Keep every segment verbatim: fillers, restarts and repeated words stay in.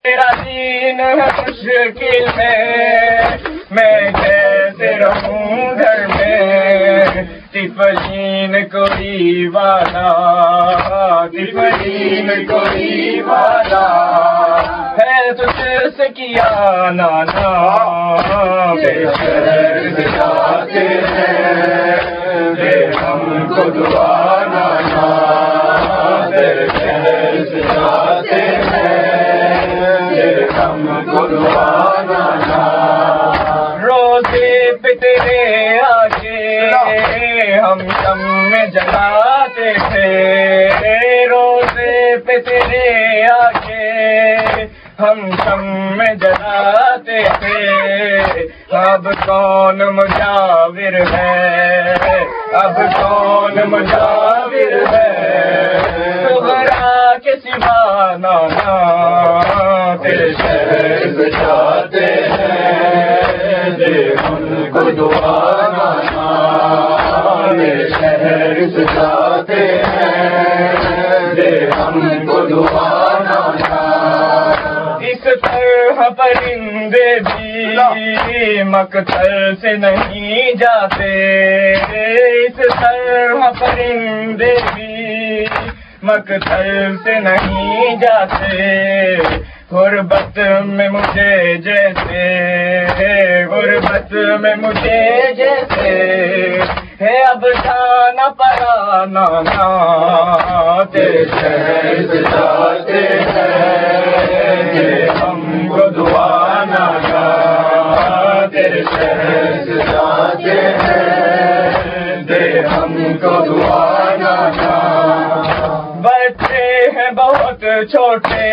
تیرا دین ہے مشکل میں، میں کیسے رہوں گھر میں، تفلین کوئی والا، تفلین کوئی والا ہے تجھ سے کیا نانا، تیرے شہر سے جاتے ہیں، دے ہم کو دعا نانا، تیرے شہر سے جاتے ہیں، دے ہم کو دعا نانا، روزے پہ تیرے آگے ہم سم میں جلاتے تھے، روزے پہ تیرے آگے ہم سم میں جلاتے تھے، اب کون مجاور ہے، اب کون مجاور ہے، تمہارا کے سوا نانا، تیرے شہر سے جاتے ہیں، دے ہم کو دعا نانا، تیرے شہر سے جاتے ہیں، دے ہم کو دعا نانا، اس طرح پرندے بھی مقتل سے نہیں جاتے، اس طرح پرندے بھی مقتل سے نہیں جاتے، غربت میں مجھے جیسے، غربت میں مجھے جیسے ہے اب جانا پڑا نانا، تیرے شہر سے جاتے ہیں، دے ہم کو دعا نانا، تیرے شہر سے جاتے ہیں، دے ہم کو دعا نانا، بچے ہیں بہت چھوٹے،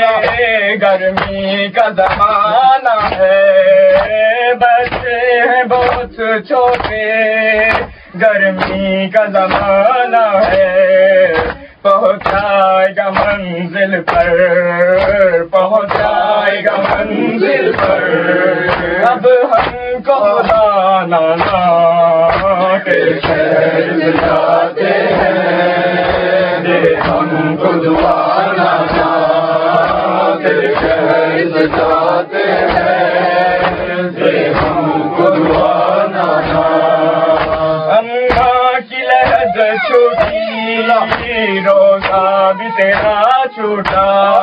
گرمی کا زمانہ ہے، بچے ہیں بہت چھوٹے، گرمی کا زمانہ ہے، پہنچائے گا منزل پر، پہنچائے گا منزل پر، اب ہم کو خدا نانا، تیرے شہر سے جاتے ہیں، دے ہم کو دعا نانا، تیرے شہر سے جاتے ہیں، دے ہم کو دعا نانا، اماں کی لہد چھوٹی روزہ بھی تیرا چھوٹا،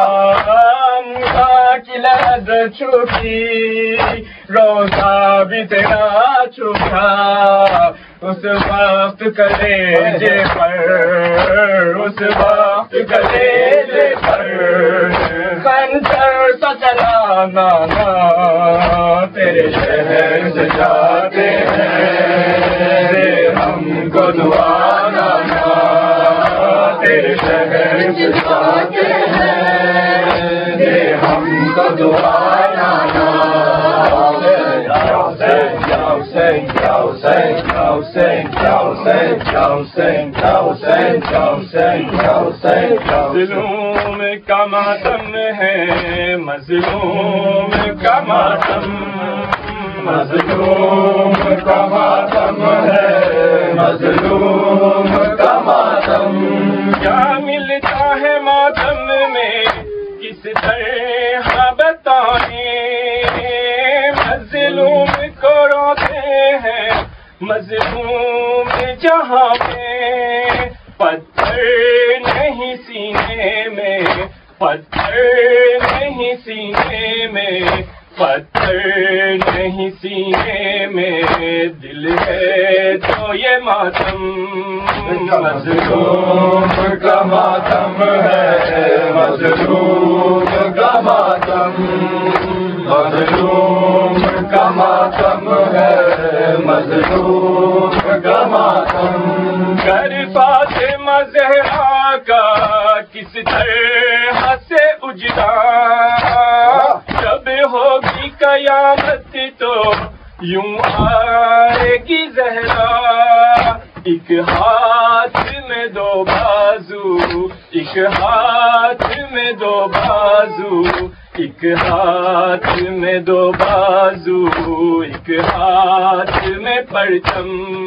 اماں کی لہد چھوٹی روزہ بھی تیرا چھوٹا، اس وقت کلیجے پر، اس وقت کلیجے پر خنجر سا چلا نانا، تیرے شہر سے جاتے ہیں، دے ہم کو دعا نانا، تیرے شہر سے جاتے ہیں، دے ہم کو دعا نانا، مظلوم کا ماتم ہے، مظلوم کا ماتم، مظلوم کا ماتم ہے، مظلوم کا ماتم، کیا ملتا ہے ماتم میں کس طرح بتائیں، مظلوم کو روتے ہیں، مظلوم جہاں میں، پتھر نہیں سینے میں، پتھر نہیں سینے میں، پتھر نہیں سینے میں، دل ہے تو یہ ماتم، مظلوم کا ماتم ہے، مظلوم کا ماتم، مظلوم کا ماتم ہے، مظلوم کا ماتم، گر فاطمہ زہرا کا کس طرح سے اجڑا، جب ہوگی قیامت تو یوں آئے گی زہرا، ایک ہاتھ میں دو بازو، ایک ہاتھ میں دو بازو، ایک ہاتھ میں دو بازو، ایک ہاتھ میں پرچم،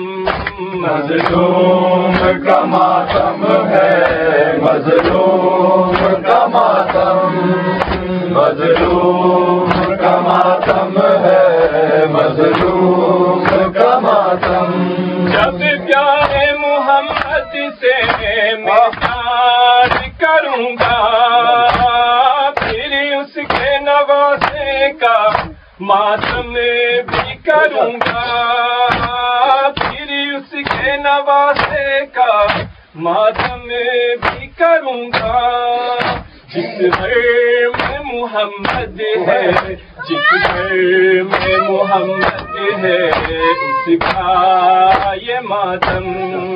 مظلوم کا ماتم ہے، مظلوم کا ماتم، مظلوم کا ماتم ہے، مظلوم کا ماتم. جب پیارے محمد سے میں پیار کروں گا، پھر اس کے نواسے کا ماتم بھی کروں گا، پھر اس کے نواسے کا ماتم بھی کروں گا. جس گھر میں محمد ہے، جس گھر میں محمد ہے، اس کا یہ ماتم.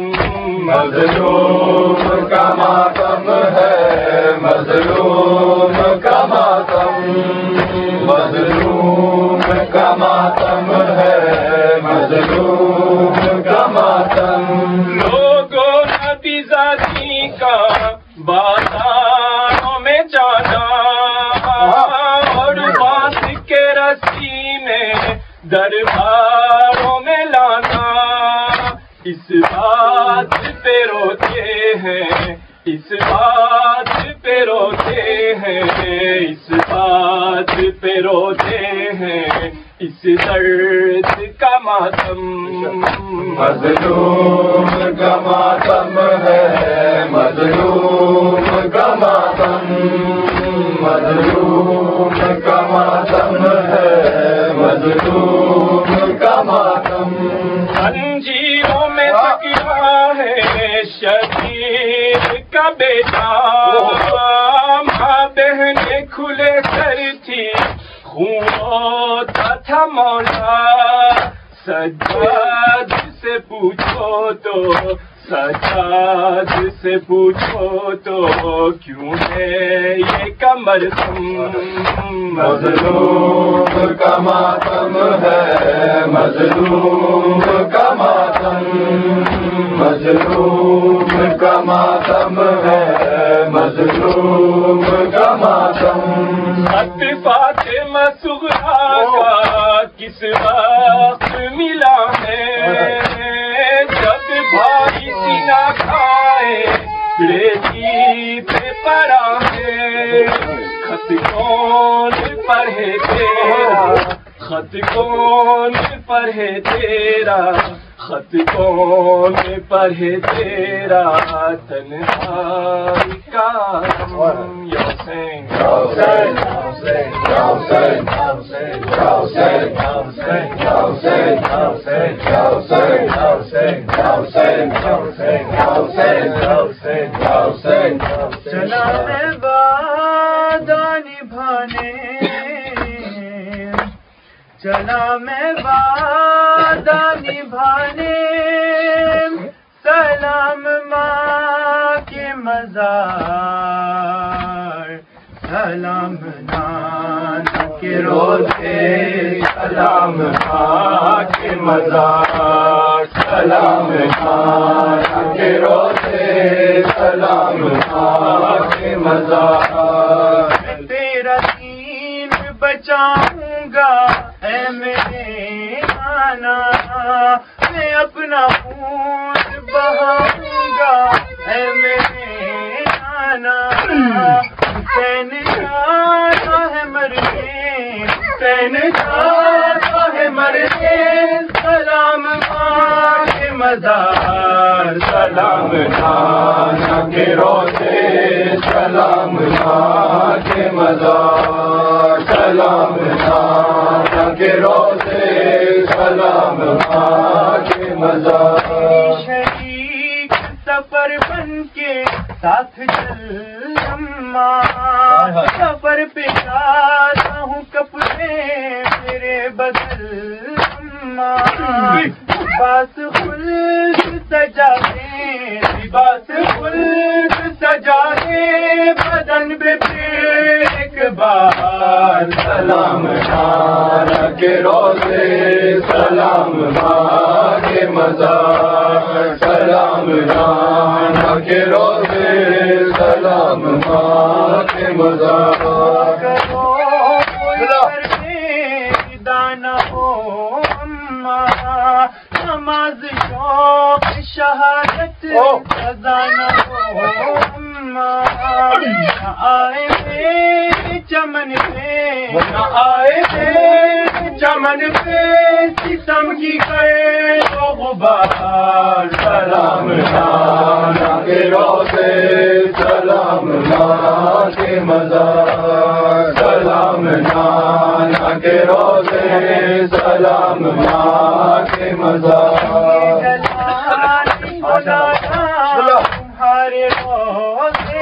مظلوم کا ماتم ہے، مظلوم کا ماتم، مظلوم کا ماتم ہے، مظلوم کا ماتم. لوگوں نبی ذاتی کا بازاروں میں جانا اور بانس کے رسی میں درباروں میں لانا، اس بات پہ روتے ہیں، اس بات پہ روتے ہیں، اس بات پہ روتے ہیں، اس درد کا ماتم. مظلوم کا ماتم ہے، مظلوم کا ماتم، مظلوم کا ماتم ہے، مظلوم کا ماتم. زنجیروں میں سکیا ہے شبیر کا بیٹا، ماں بہنیں کھلے سر تھی، خون ہوتا تھا مولا. سجاد سے پوچھو تو، سجاد سے پوچھو تو، کیوں ہے یہ کمر تم. مظلوم کا ماتم ہے، مظلوم کا ماتم، مظلوم کا ماتم ہے، مظلوم کا ماتم. خط فاطمہ صغریٰ کا کس وقت ملا ہے، جب بھائی سینا کھائے بیٹی پہ پڑا ہے. خط کون پڑھے تیرا، خط کون پڑھے تیرا، خط کون پڑھے تیرا، تنہائی کا غم. یا حسین، یا حسین، یا حسین، یا حسین، یا حسین، یا حسین، یا حسین، یا حسین، یا حسین، یا حسین، یا حسین، یا حسین، یا حسین، یا حسین، یا حسین، یا حسین. چلا ہے وعدہ نبھانے، چلا میں وعدہ نبھانے، سلام ماں کے مزار، سلام نانا کے روزے، سلام ماں کے مزار، سلام نانا کے روزے، سلام ماں کے مزار. تیرا دین بچاؤں گا اے میرے نانا، میں اپنا خون بہاؤں گا اے میرے نانا. حسین جاتا ہے مرنے، حسین جاتا ہے مرنے، سلام ماں کے مزار، سلام نانا کے روزے، سلام ماں کے مزار، سلام نانا کے روزے، سلام ماں کے مزار. شریک سفر بن کے ساتھ چل اماں، سفر پہ جاتا ہوں کپڑے میرے بدل اماں. لباس خلد سجا دے، لباس خلد سجا دے، بدن پہ ایک بار. سلام نانا کے روزے، سلام ماں کے مزار، سلام نانا کے روزے، سلام ماں کے مزار. دانا ہو اماں، نماز شوق شہادت خزانہ ہو اماں. آئے میرے چمن پہ نہ آئے تھے چمن پہ ستم کی کرے تو غبار سلام نانا کے روزے سلام نانا کے مزار سلام نانا کے روزے سلام نانا کے مزار تمہارے روزے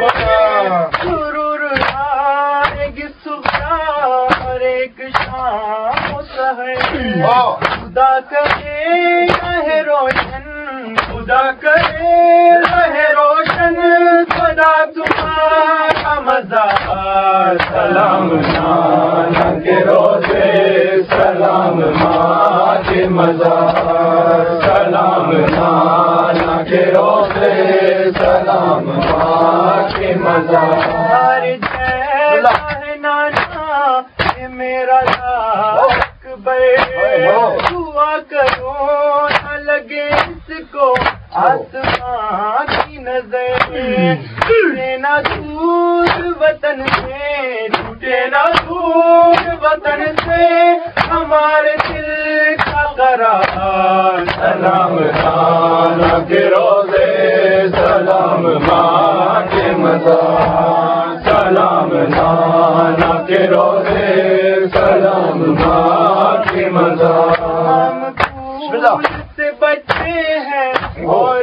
ضرور آئے گی صبح ایک شام سحر خدا کرے رہے روشن خدا کرے رہے روشن خدا تمہارا مزار سلام نانا کے روزے سلام ماں کے مزار سلام نانا کے روزے سلام ماں کے مزار جیسا ہے نانا یہ میرا اکبر دعا کرو نہ لگے اس کو آسمان کی نظر ٹوٹے نہ دور وطن سے ٹوٹے نہ دور وطن سے ہمارے دل کا قرار سلام نانا کے روزے سلام ماں کے مزار سلام نانا کے روزے سلام ماں کے مزار ہم پھول سے بچے ہیں اور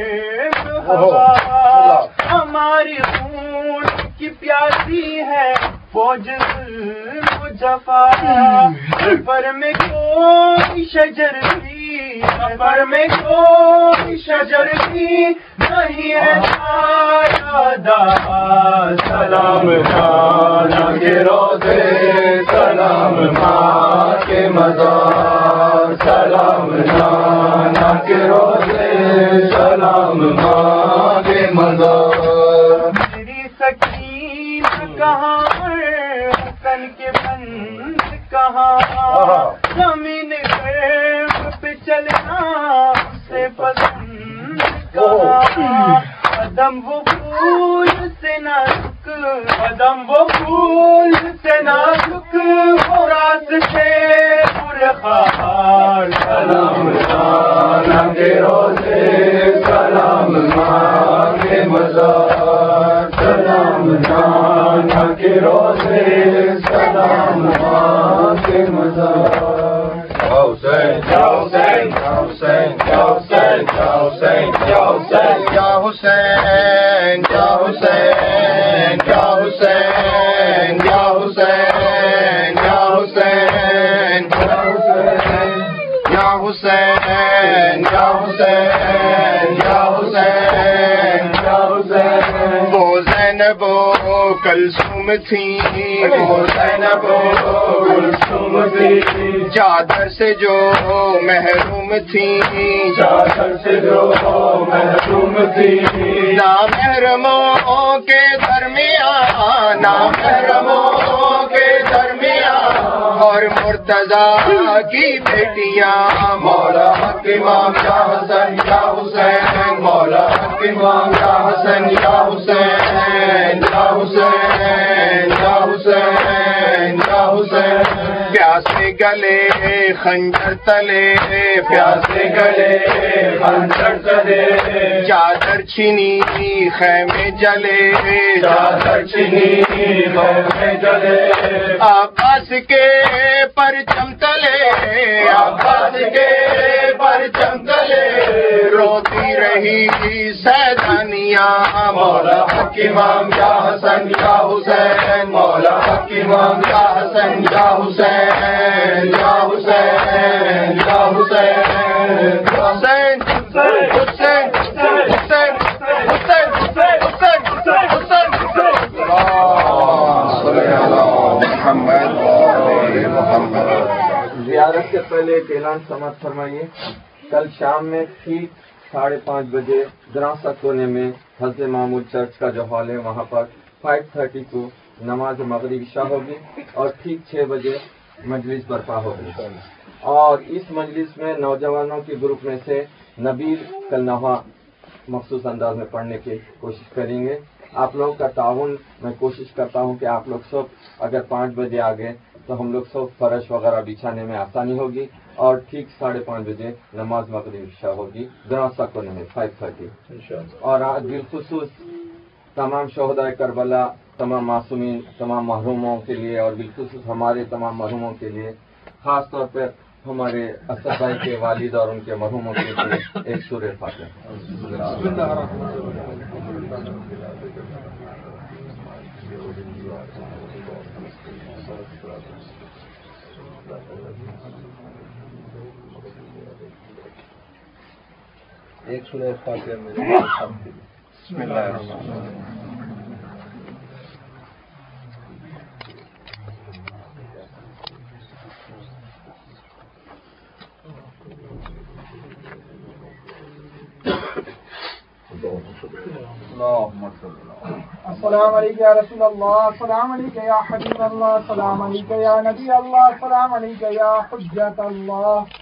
ہماری خون کی پیاسی ہے فوج ظلم و جفا پر میں کوئی شجر تھی پر میں کوئی شجر تھی نہیں ہے دار سلام نانا کے روزے سلام ماں کے مزار سلام نانا کے روزے سلام ماں کے مزار میری سکینہ کہاں کن کے بند کہاں زمین پہ چلنا اسے پسند کہاں قدم وہ پھول سے نہ رک قدم وہ پھول سے نہ رک وہ رات سے پرخار سلام نانا کے روزے سلام ماں کے مزار سلام نانا کے روزے سلام ماں کے مزار حسین یا حسین یا حسین یا حسین یا حسین یا حسین یا حسین یا حسین یا حسین یا حسین یا حسین یا حسین یا حسین یا حسین یا حسین وہ زینب و کلثوم تھی وہ زینب و کلثوم تھی چادر سے جو محروم تھی چادر سے جو محروم تھی نامحرموں کے درمیان نامحرموں کے درمیان اور مرتضیٰ کی بیٹیاں مولا حق امام یا حسن یا حسین مولا حق امام یا حسن یا حسین یا حسین یا حسین یا حسین پیاسے گلے خنجر تلے پیاسے گلے خنجر تلے چادر چھینی خیمے جلے چادر چھینی خیمے جلے عباس کے پرچم تلے عباس کے پرچم تلے روتی رہی سیدانیاں مولا حق امام یا حسن یا حسین مولا حق امام یا حسن یا حسین یا حسین یا حسین حسین حسین حسین حسین حسین زیارت سے پہلے ایک اعلان سماعت فرمائیے. کل شام میں ٹھیک ساڑھے پانچ بجے دراصل کونے میں حضرت معمول چرچ کا جو ہال ہے وہاں پر فائیو تھرٹی کو نماز مغرب عشاء ہوگی اور ٹھیک چھ بجے مجلس برپا ہوگی. اور اس مجلس میں نوجوانوں کے گروپ میں سے نبیل کلنہا مخصوص انداز میں پڑھنے کی کوشش کریں گے. آپ لوگوں کا تعاون میں کوشش کرتا ہوں کہ آپ لوگ سب اگر پانچ بجے آ گئے تو ہم لوگ سب فرش وغیرہ بچھانے میں آسانی ہوگی اور ٹھیک ساڑھے پانچ بجے نماز مغرب عشاء ہوگی دراسہ کونے میں فائیو تھرٹی اور آج بالخصوص تمام شہدائے کربلا، تمام معصومین، تمام محروموں کے لیے اور بالخصوص ہمارے تمام محروموں کے لیے، خاص طور پر ہمارے اسد بھائی کے والد اور ان کے مرحوموں کے لیے ایک سورہ فاتحہ۔ ایک سورہ فاتحہ میرے بسم اللہ الرحمن الرحیم۔ السلام علیکم یا رسول اللہ، السلام علیکم یا حبیب اللہ، السلام علیکم یا نبی اللہ، السلام علیکم یا حجت اللہ۔